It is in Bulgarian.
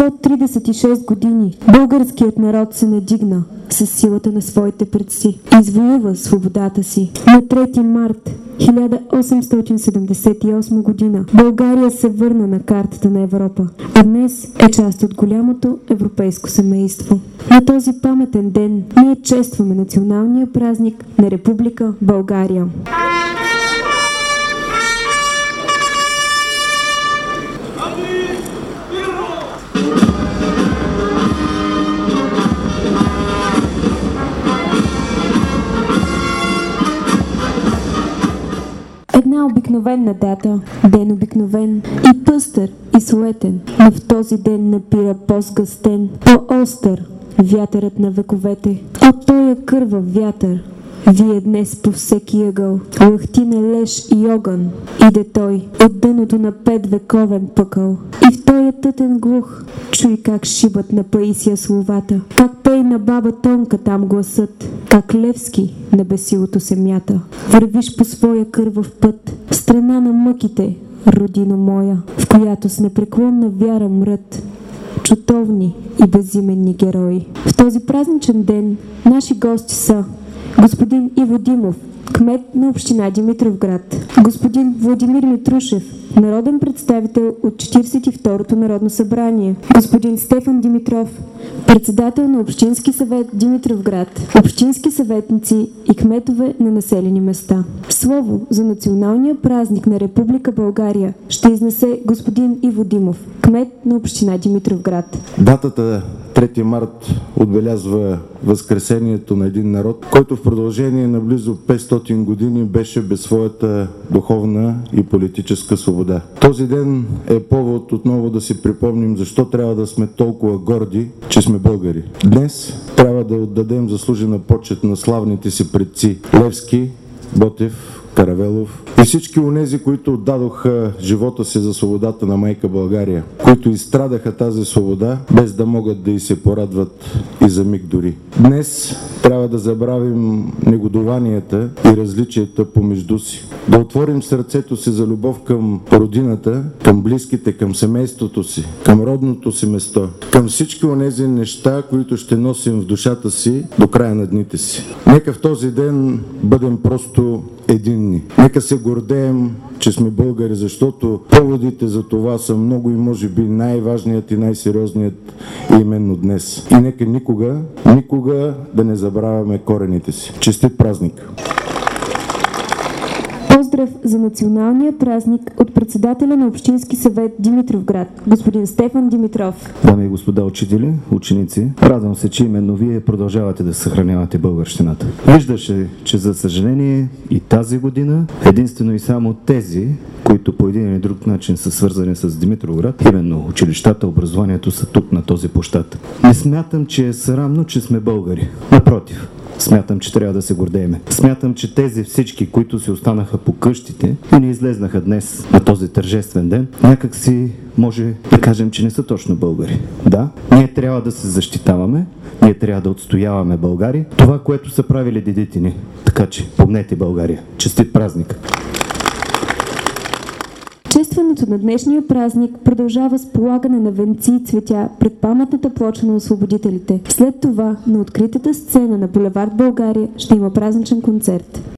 136 години българският народ се надигна с силата на своите предци и извоюва свободата си. На 3 март 1878 година България се върна на картата на Европа, а днес е част от голямото европейско семейство. На този паметен ден ние честваме националния празник на Република България. Една обикновена дата, ден обикновен и пъстър и суетен, но в този ден напира по-сгъстен, по-остър вятърът на вековете. От тоя кървав вятър вие днес по всеки ъгъл, лъхти на леж и огън, иде той от дъното на 5-вековен пъкъл. И в тоя тътен глух чуй как шибат на Паисия словата, как пей на баба Тонка там гласът, как Левски на бесилото се мята. Вървиш по своя кървав път, в страна на мъките, родино моя, в която с непреклонна вяра мрат чутовни и безименни герои. В този празничен ден наши гости са господин Иво Димов, кмет на община Димитровград, господин Владимир Митрушев, народен представител от 42-то Народно събрание, господин Стефан Димитров, председател на Общински съвет Димитровград, общински съветници и кметове на населени места. Слово за националния празник на Република България ще изнесе господин Иво Димов, кмет на община Димитровград. Датата 3 март отбелязва възкресението на един народ, който в продължение на близо 500 години беше без своята духовна и политическа свобода. Този ден е повод отново да си припомним защо трябва да сме толкова горди, че сме българи. Днес трябва да отдадем заслужена почет на славните си предци Левски, Ботев, Каравелов и всички онези, които отдадоха живота си за свободата на майка България, които изстрадаха тази свобода, без да могат да й се порадват и за миг дори. Днес трябва да забравим негодованията и различията помежду си. Да отворим сърцето си за любов към родината, към близките, към семейството си, към родното си место, към всички онези неща, които ще носим в душата си до края на дните си. Нека в този ден бъдем просто единни. Нека се гордеем, че сме българи, защото поводите за това са много и може би най-важният и най-сериозният именно днес. И нека никога да не забравяме корените си. Честит празник! Поздрав за националния празник от председателя на Общински съвет Димитровград, господин Стефан Димитров. Дами и господа учители, ученици, радвам се, че именно вие продължавате да съхранявате българщината. Виждаше, че за съжаление и тази година единствено и само тези, които по един или друг начин са свързани с Димитровград, именно училищата, образованието са тук на този площад. Не смятам, че е срамно, че сме българи. Напротив. Смятам, че трябва да се гордееме. Смятам, че тези всички, които си останаха по къщите и не излезнаха днес на този тържествен ден, някак си може да кажем, че не са точно българи. Да, ние трябва да се защитаваме, ние трябва да отстояваме България, това, което са правили дедите ни. Така че помнете България. Честит празник! Честването на днешния празник продължава с полагане на венци и цветя пред паметната плоча на освободителите. След това на откритата сцена на булевард България ще има празничен концерт.